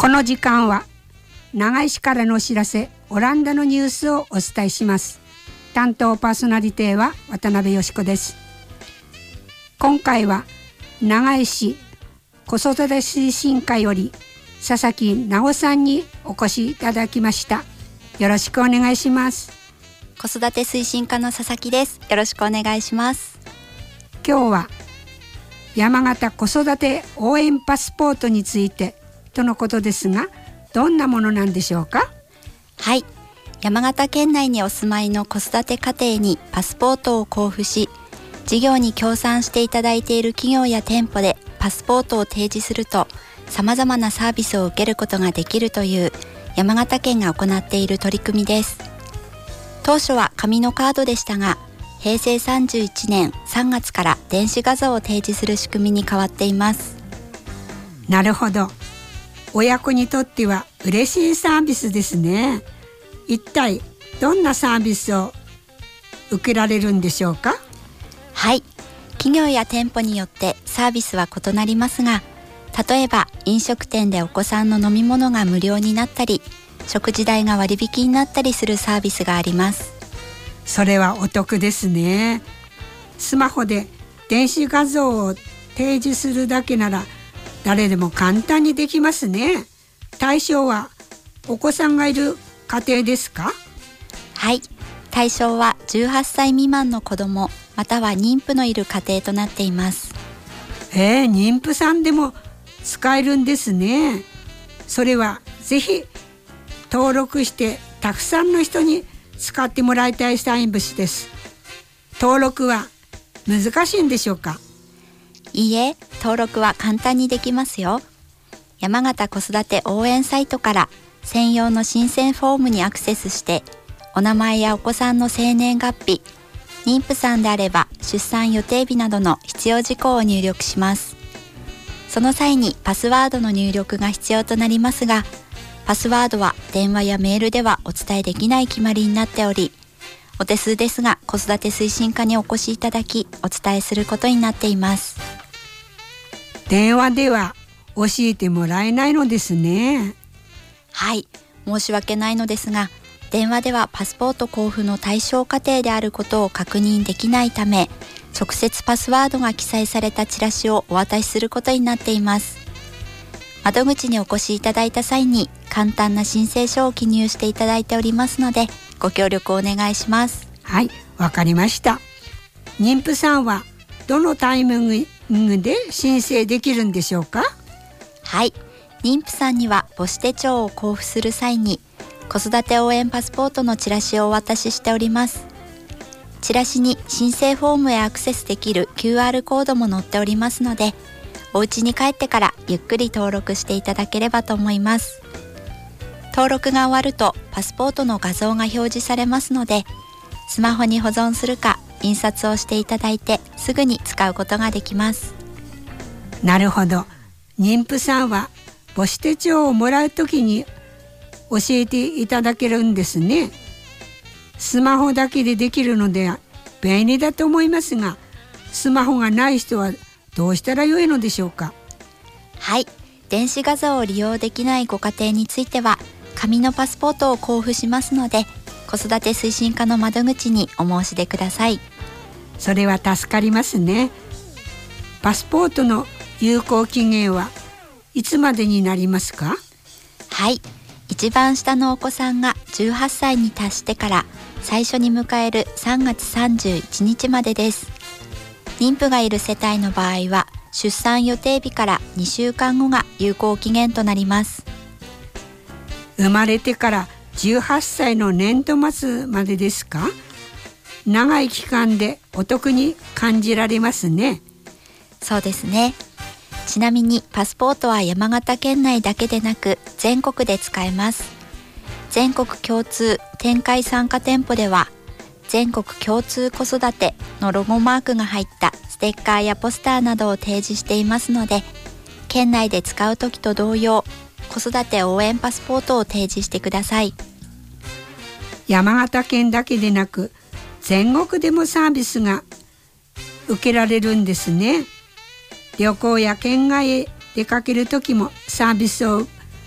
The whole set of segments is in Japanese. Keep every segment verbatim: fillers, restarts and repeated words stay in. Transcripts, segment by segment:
この時間は長井市からのお知らせ、オランダのニュースをお伝えします。担当パーソナリティは渡辺よし子です。今回は長井市子育て推進課より佐々木直さんにお越しいただきました。よろしくお願いします。 子育て推進課の佐々木です。よろしくお願いします。 今日は山形子育て応援パスポートについてとのことですが、どんなものなんでしょうか？ はい、山形県内にお住まいの子育て家庭にパスポートを交付し、事業に協賛していただいている企業や店舗でパスポートを提示すると、様々なサービスを受けることができるという山形県が行っている取り組みです。当初は紙のカードでしたが、へいせいさんじゅういちねんさんがつから電子画像を提示する仕組みに変わっています。 なるほど。親子にとっては嬉しいサービスですね。一体どんなサービスを受けられるんでしょうか？ はい、企業や店舗によってサービスは異なりますが、例えば飲食店でお子さんの飲み物が無料になったり、食事代が割引になったりするサービスがあります。 それはお得ですね。スマホで電子画像を提示するだけなら誰でも簡単にできますね。対象はお子さんがいる家庭ですか？ はい、対象はじゅうはっさい未満の子どもまたは妊婦のいる家庭となっています。 えー、妊婦さんでも使えるんですね。それはぜひ登録してたくさんの人に使ってもらいたいサービスです。登録は難しいんでしょうか？ いいえ、登録は簡単にできますよ。山形子育て応援サイトから専用の申請フォームにアクセスして、お名前やお子さんの生年月日、妊婦さんであれば出産予定日などの必要事項を入力します。その際にパスワードの入力が必要となりますが、パスワードは電話やメールではお伝えできない決まりになっており、お手数ですが子育て推進課にお越しいただきお伝えすることになっています。 電話では教えてもらえないのですね。 はい、申し訳ないのですが、電話ではパスポート交付の対象家庭であることを確認できないため、直接パスワードが記載されたチラシをお渡しすることになっています。窓口にお越しいただいた際に簡単な申請書を記入していただいておりますので、ご協力をお願いします。 はい、わかりました。妊婦さんはどのタイミングで申請できるんでしょうか？ はい、妊婦さんには母子手帳を交付する際に子育て応援パスポートのチラシをお渡ししております。チラシに申請フォームへアクセスできる キューアール コードも載っておりますので、お家に帰ってからゆっくり登録していただければと思います。登録が終わるとパスポートの画像が表示されますので、スマホに保存するか印刷をしていただいてすぐに使うことができます。 なるほど。妊婦さんは母子手帳をもらうときに教えていただけるんですね。スマホだけでできるので便利だと思いますが、スマホがない人はどうしたらよいのでしょうか？ はい、電子画像を利用できないご家庭については紙のパスポートを交付しますので、子育て推進課の窓口にお申し出ください。 それは助かりますね。パスポートの有効期限はいつまでになりますか？ はい、一番下のお子さんがじゅうはっさいに達してから最初に迎えるさんがつさんじゅういちにちまでです。妊婦がいる世帯の場合は出産予定日からにしゅうかんごが有効期限となります。 生まれてからじゅうはっさいの年度末までですか？長い期間でお得に感じられますね。 そうですね。ちなみにパスポートは山形県内だけでなく全国で使えます。全国共通展開参加店舗では全国共通子育てのロゴマークが入ったステッカーやポスターなどを提示していますので、県内で使うときと同様子育て応援パスポートを提示してください。 山形県だけでなく全国でもサービスが受けられるんですね。旅行や県外へ出かけるときもサービスを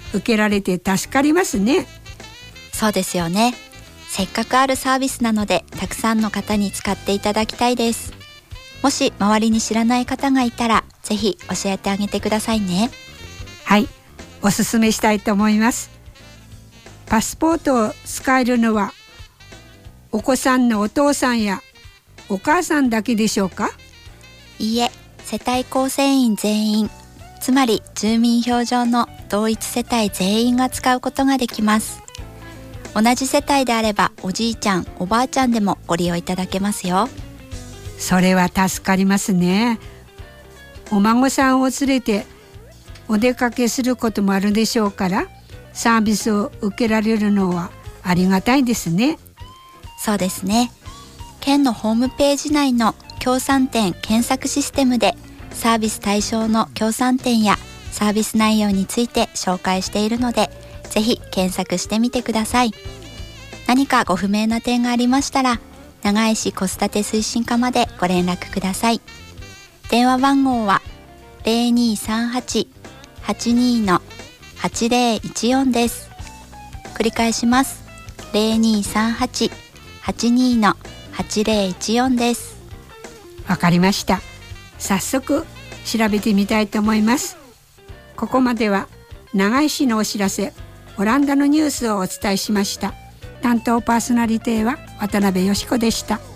受けられて助かりますね。 そうですよね。せっかくあるサービスなので、たくさんの方に使っていただきたいです。もし周りに知らない方がいたら、ぜひ教えてあげてくださいね。 はい、おすすめしたいと思います。パスポートを使えるのはお子さんのお父さんやお母さんだけでしょうか？ いいえ、世帯構成員全員、つまり住民票上の同一世帯全員が使うことができます。同じ世帯であれば、おじいちゃんおばあちゃんでもご利用いただけますよ。 それは助かりますね。お孫さんを連れてお出かけすることもあるでしょうから、サービスを受けられるのはありがたいですね。 そうですね。県のホームページ内の協賛店検索システムで、サービス対象の協賛店やサービス内容について紹介しているので、ぜひ検索してみてください。何かご不明な点がありましたら、長井市子育て推進課までご連絡ください。電話番号は ゼロにーさんはち はちにー の はちぜろいちよん です。繰り返します。ゼロにーさんはち はちにー の はちぜろいちよん です。 わかりました。早速調べてみたいと思います。ここまでは長井市のお知らせ、オランダのニュースをお伝えしました。担当パーソナリティは渡辺よし子でした。